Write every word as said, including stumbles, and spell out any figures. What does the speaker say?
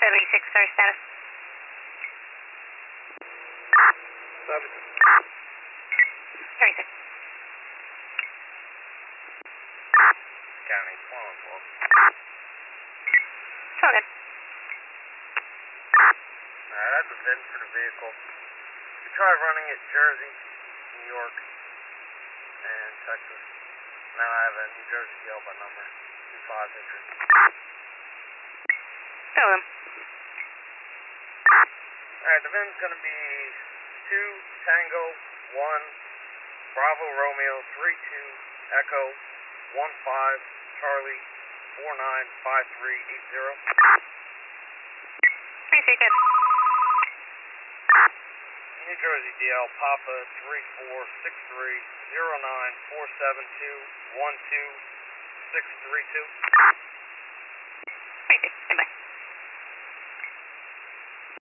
seventy-six, sorry, status. Seven. thirty-six. County, one one four. So good. Alright, that's a V I N for the vehicle. We tried running it Jersey, New York, and Texas. Now I have a New Jersey Yelba number, two five Victory. So good. Alright, the V I N's going to be two Tango one Bravo Romeo three two Echo one five Charlie four nine five three eight zero. Appreciate it. New Jersey D L Papa three four six three zero nine four seven two one two six three two.